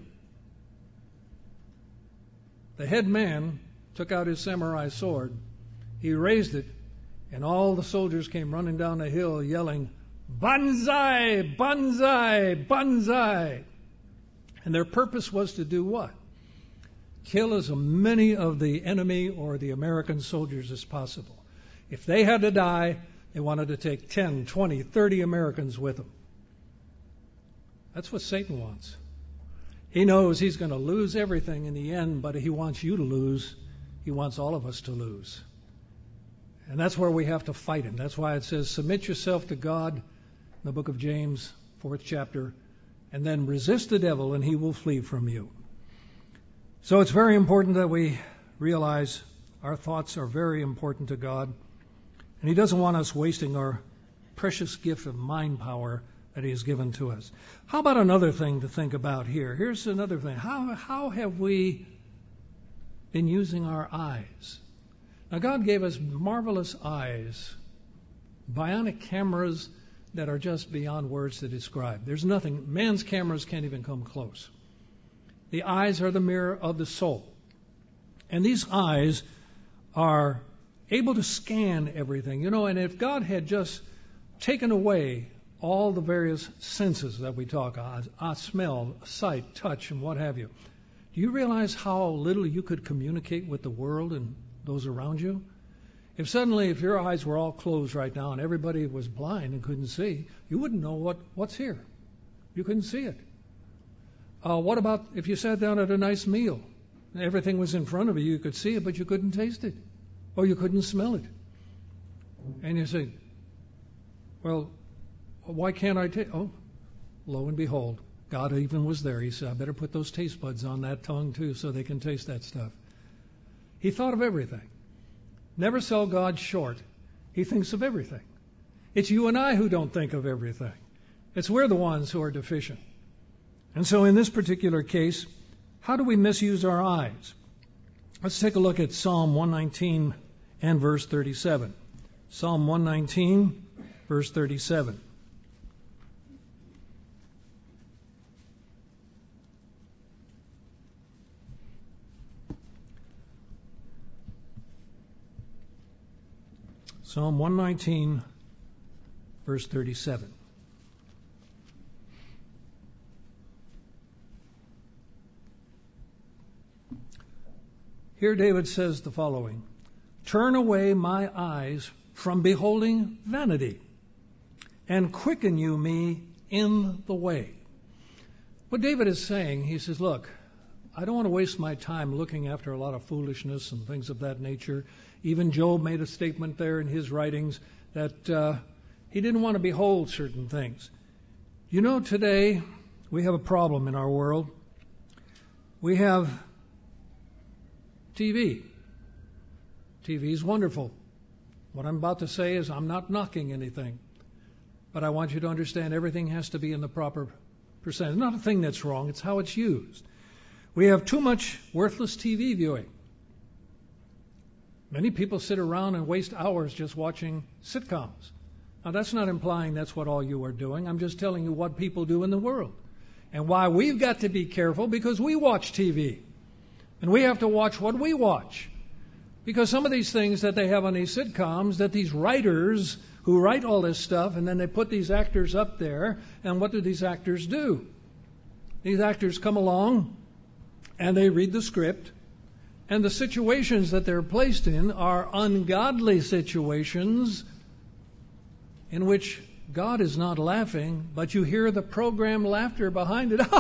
the head man took out his samurai sword, he raised it, and all the soldiers came running down the hill yelling, "Banzai! Banzai! Banzai!" And their purpose was to do what? Kill as many of the enemy or the American soldiers as possible. If they had to die, they wanted to take 10, 20, 30 Americans with them. That's what Satan wants. He knows he's going to lose everything in the end, but he wants you to lose. He wants all of us to lose. And that's where we have to fight him. That's why it says, submit yourself to God in the book of James, 4th chapter, and then resist the devil and he will flee from you. So it's very important that we realize our thoughts are very important to God. And He doesn't want us wasting our precious gift of mind power that He has given to us. How about another thing to think about here? Here's another thing. How have we been using our eyes? Now, God gave us marvelous eyes, bionic cameras that are just beyond words to describe. There's nothing. Man's cameras can't even come close. The eyes are the mirror of the soul. And these eyes are able to scan everything. And if God had just taken away all the various senses that we talk about, smell, sight, touch, and what have you, do you realize how little you could communicate with the world and those around you? If your eyes were all closed right now and everybody was blind and couldn't see, you wouldn't know what's here. You couldn't see it. What about if you sat down at a nice meal? Everything was in front of you, you could see it, but you couldn't taste it. Or you couldn't smell it. And you say, well, why can't I taste? Oh, lo and behold, God even was there. He said, I better put those taste buds on that tongue too so they can taste that stuff. He thought of everything. Never sell God short. He thinks of everything. It's you and I who don't think of everything. It's we're the ones who are deficient. And so in this particular case, how do we misuse our eyes? Let's take a look at Psalm 119 and verse 37. Psalm 119, verse 37. Psalm 119, verse 37. Here David says the following, turn away my eyes from beholding vanity, and quicken you me in the way. What David is saying, he says, look, I don't want to waste my time looking after a lot of foolishness and things of that nature. Even Job made a statement there in his writings that he didn't want to behold certain things. You know, today we have a problem in our world. We have TV. TV is wonderful. What I'm about to say is I'm not knocking anything. But I want you to understand everything has to be in the proper percentage. Not a thing that's wrong, it's how it's used. We have too much worthless TV viewing. Many people sit around and waste hours just watching sitcoms. Now, that's not implying that's what all you are doing. I'm just telling you what people do in the world. And why we've got to be careful, because we watch TV. And we have to watch what we watch. Because some of these things that they have on these sitcoms, that these writers who write all this stuff, and then they put these actors up there, and what do these actors do? These actors come along, and they read the script, and the situations that they're placed in are ungodly situations in which God is not laughing, but you hear the programmed laughter behind it.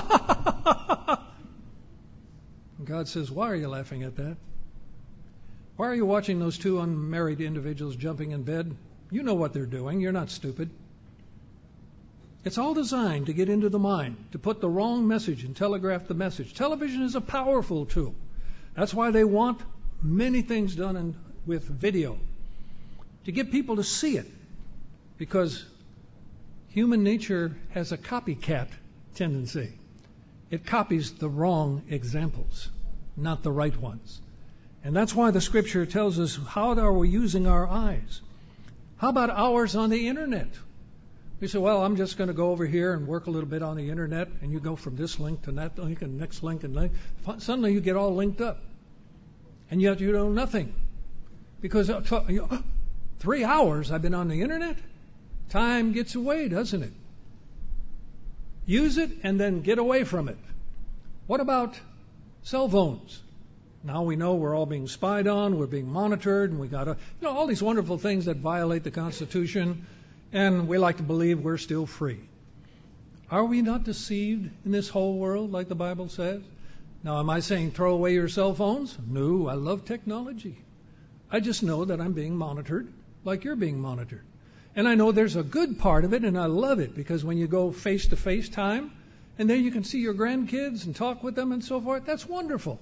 God says, why are you laughing at that? Why are you watching those two unmarried individuals jumping in bed? You know what they're doing. You're not stupid. It's all designed to get into the mind, to put the wrong message and telegraph the message. Television is a powerful tool. That's why they want many things done with video, to get people to see it, because human nature has a copycat tendency. It copies the wrong examples, not the right ones. And that's why the Scripture tells us, how are we using our eyes? How about hours on the Internet? We say, well, I'm just going to go over here and work a little bit on the Internet, and you go from this link to that link and next link and link. Suddenly you get all linked up. And yet you know nothing. Because 3 hours I've been on the Internet? Time gets away, doesn't it? Use it and then get away from it. What about cell phones? Now we know we're all being spied on, we're being monitored, and we got all these wonderful things that violate the Constitution, and we like to believe we're still free. Are we not deceived in this whole world, like the Bible says? Now, am I saying throw away your cell phones? No, I love technology. I just know that I'm being monitored like you're being monitored. And I know there's a good part of it, and I love it, because when you go face-to-face time, and then you can see your grandkids and talk with them and so forth, that's wonderful.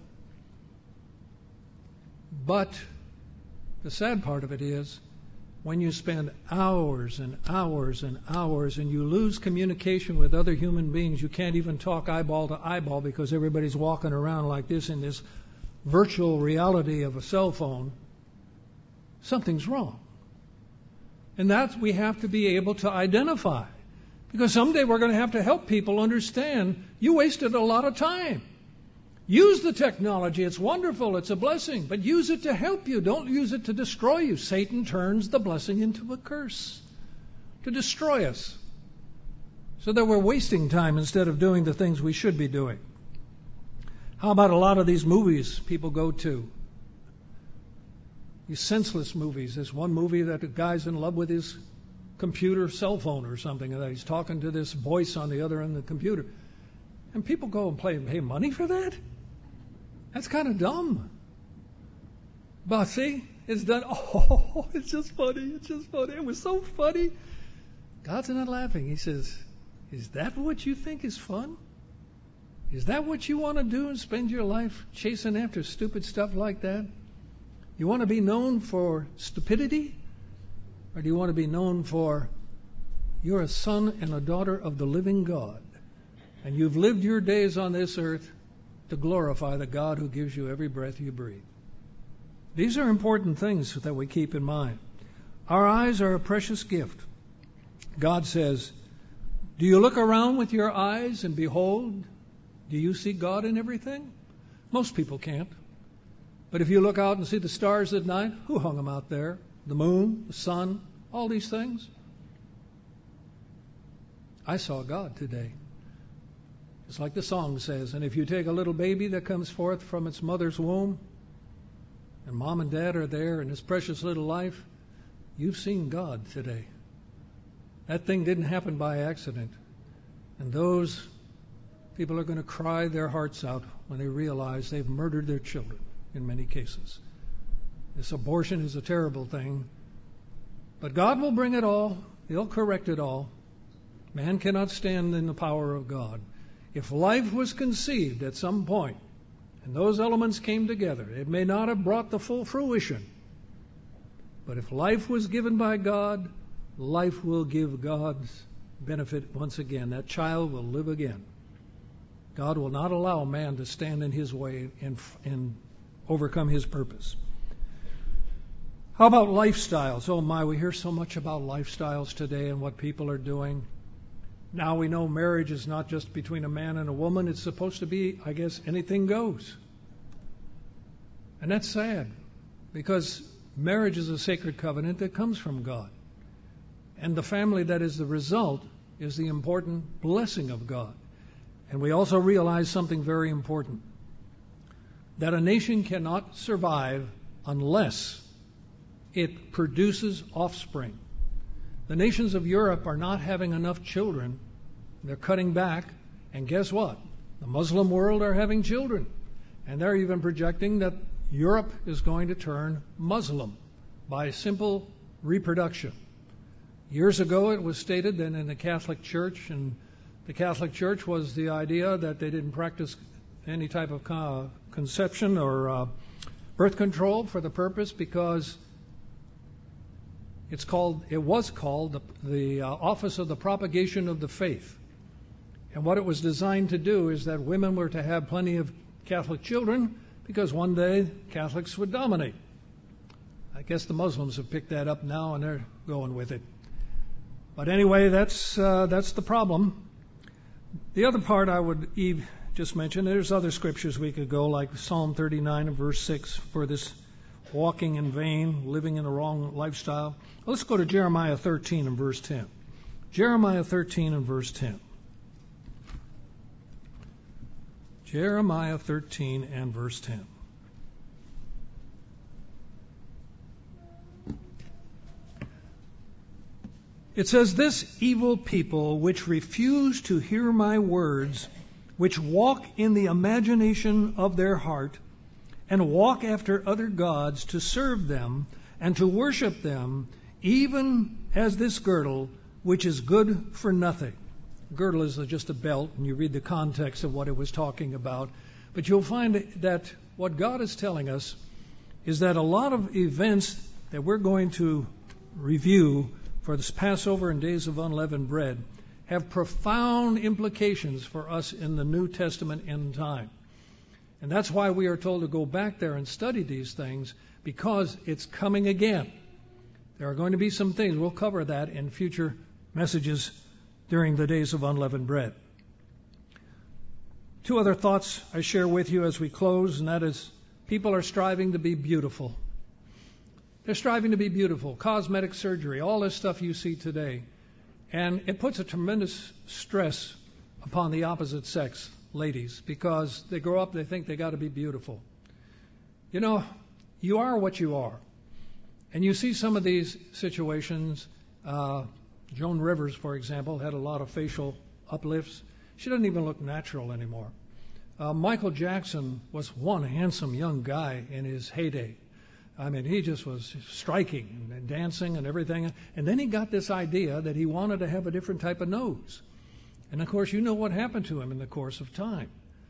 But the sad part of it is, when you spend hours and hours and hours and you lose communication with other human beings, you can't even talk eyeball to eyeball because everybody's walking around like this in this virtual reality of a cell phone, something's wrong. And that we have to be able to identify. Because someday we're going to have to help people understand you wasted a lot of time. Use the technology. It's wonderful. It's a blessing. But use it to help you. Don't use it to destroy you. Satan turns the blessing into a curse to destroy us, so that we're wasting time instead of doing the things we should be doing. How about a lot of these movies people go to? These senseless movies. There's one movie that a guy's in love with his computer cell phone or something, and that he's talking to this voice on the other end of the computer. And people go and pay money for that? That's kind of dumb. But see, it's done. Oh, it's just funny. It's just funny. It was so funny. God's not laughing. He says, is that what you think is fun? Is that what you want to do and spend your life chasing after stupid stuff like that? You want to be known for stupidity? Or do you want to be known for you're a son and a daughter of the living God, and you've lived your days on this earth to glorify the God who gives you every breath you breathe? These are important things that we keep in mind. Our eyes are a precious gift. God says, do you look around with your eyes and behold, do you see God in everything? Most people can't. But if you look out and see the stars at night, who hung them out there? The moon, the sun, all these things. I saw God today. Just like the song says, and if you take a little baby that comes forth from its mother's womb, and mom and dad are there in this precious little life, you've seen God today. That thing didn't happen by accident. And those people are going to cry their hearts out when they realize they've murdered their children in many cases. This abortion is a terrible thing. But God will bring it all. He'll correct it all. Man cannot stand in the power of God. If life was conceived at some point, and those elements came together, it may not have brought the full fruition. But if life was given by God, life will give God's benefit once again. That child will live again. God will not allow man to stand in his way and overcome his purpose. How about lifestyles? Oh my, we hear so much about lifestyles today and what people are doing. Now we know marriage is not just between a man and a woman. It's supposed to be, I guess, anything goes. And that's sad, because marriage is a sacred covenant that comes from God. And the family that is the result is the important blessing of God. And we also realize something very important, that a nation cannot survive unless it produces offspring. The nations of Europe are not having enough children. They're cutting back. And guess what? The Muslim world are having children. And they're even projecting that Europe is going to turn Muslim by simple reproduction. Years ago it was stated that in the Catholic Church, and the Catholic Church was the idea that they didn't practice any type of conception or birth control for the purpose, because it was called the Office of the Propagation of the Faith. And what it was designed to do is that women were to have plenty of Catholic children, because one day Catholics would dominate. I guess the Muslims have picked that up now and they're going with it. But anyway, that's the problem. The other part I would just mention, there's other scriptures we could go, like Psalm 39 and verse 6, for this walking in vain, living in the wrong lifestyle. Well, let's go to Jeremiah 13 and verse 10. Jeremiah 13 and verse 10. Jeremiah 13 and verse 10. It says, this evil people which refuse to hear my words, which walk in the imagination of their heart, and walk after other gods to serve them and to worship them, even as this girdle, which is good for nothing. Girdle is just a belt, and you read the context of what it was talking about. But you'll find that what God is telling us is that a lot of events that we're going to review for this Passover and Days of Unleavened Bread have profound implications for us in the New Testament end time. And that's why we are told to go back there and study these things, because it's coming again. There are going to be some things. We'll cover that in future messages during the Days of Unleavened Bread. Two other thoughts I share with you as we close, and that is, people are striving to be beautiful. They're striving to be beautiful. Cosmetic surgery, all this stuff you see today. And it puts a tremendous stress upon the opposite sex, ladies, because they grow up, they think they got to be beautiful. You know, you are what you are. And you see some of these situations. Joan Rivers, for example, had a lot of facial uplifts. She doesn't even look natural anymore. Michael Jackson was one handsome young guy in his heyday. I mean, he just was striking and dancing and everything. And then he got this idea that he wanted to have a different type of nose. And of course, you know what happened to him in the course of time.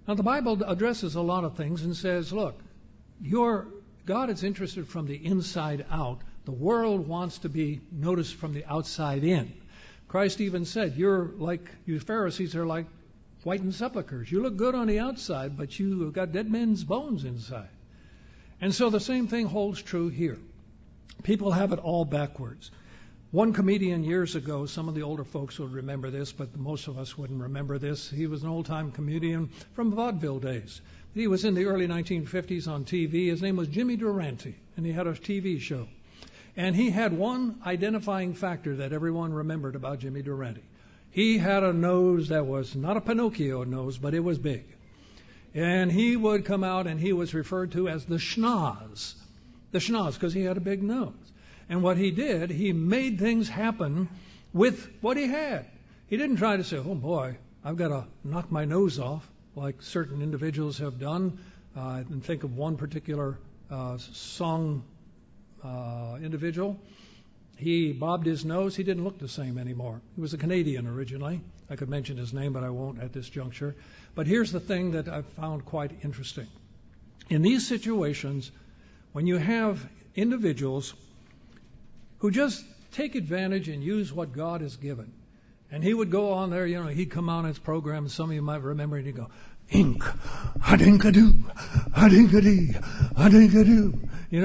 Now, the Bible addresses a lot of things and says, look, God is interested from the inside out. The world wants to be noticed from the outside in. Christ even said, you Pharisees are like whitened sepulchres. You look good on the outside, but you have got dead men's bones inside. And so the same thing holds true here. People have it all backwards. One comedian years ago, some of the older folks would remember this, but most of us wouldn't remember this. He was an old-time comedian from vaudeville days. He was in the early 1950s on TV. His name was Jimmy Durante, and he had a TV show. And he had one identifying factor that everyone remembered about Jimmy Durante. He had a nose that was not a Pinocchio nose, but it was big. And he would come out and he was referred to as the schnoz. The schnoz, because he had a big nose. And what he did, he made things happen with what he had. He didn't try to say, oh boy, I've got to knock my nose off, like certain individuals have done. I can think of one particular song individual. He bobbed his nose. He didn't look the same anymore. He was a Canadian originally. I could mention his name, but I won't at this juncture. But here's the thing that I've found quite interesting. In these situations, when you have individuals who just take advantage and use what God has given, and he would go on there, he'd come on his program, some of you might remember, and he'd go, ink, ha-dink-a-doo, ha-dink-a-dee, ha-dink-a-doo,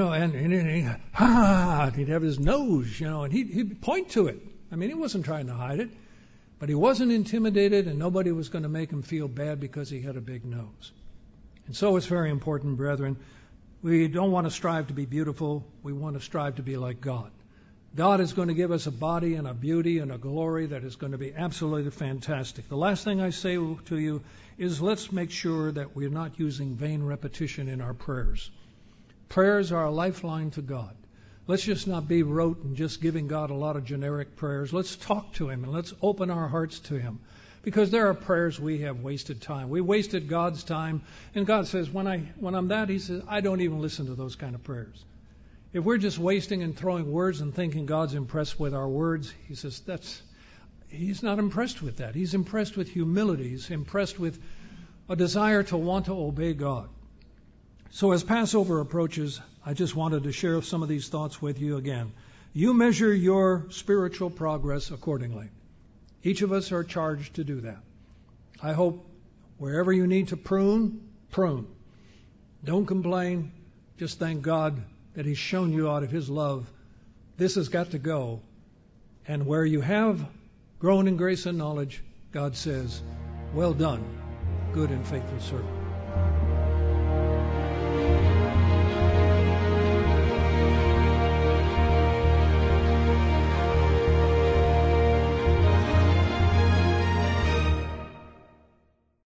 and he'd have his nose, and he'd point to it. I mean, he wasn't trying to hide it, but he wasn't intimidated, and nobody was going to make him feel bad because he had a big nose. And so it's very important, brethren, we don't want to strive to be beautiful, we want to strive to be like God. God is going to give us a body and a beauty and a glory that is going to be absolutely fantastic. The last thing I say to you is let's make sure that we're not using vain repetition in our prayers. Prayers are a lifeline to God. Let's just not be rote and just giving God a lot of generic prayers. Let's talk to Him and let's open our hearts to Him. Because there are prayers we have wasted time. We wasted God's time. And God says, when I'm that, He says, I don't even listen to those kind of prayers. If we're just wasting and throwing words and thinking God's impressed with our words, He says He's not impressed with that. He's impressed with humility. He's impressed with a desire to want to obey God. So as Passover approaches, I just wanted to share some of these thoughts with you again. You measure your spiritual progress accordingly. Each of us are charged to do that. I hope wherever you need to prune. Don't complain. Just thank God that He's shown you out of His love. This has got to go. And where you have grown in grace and knowledge, God says, well done, good and faithful servant.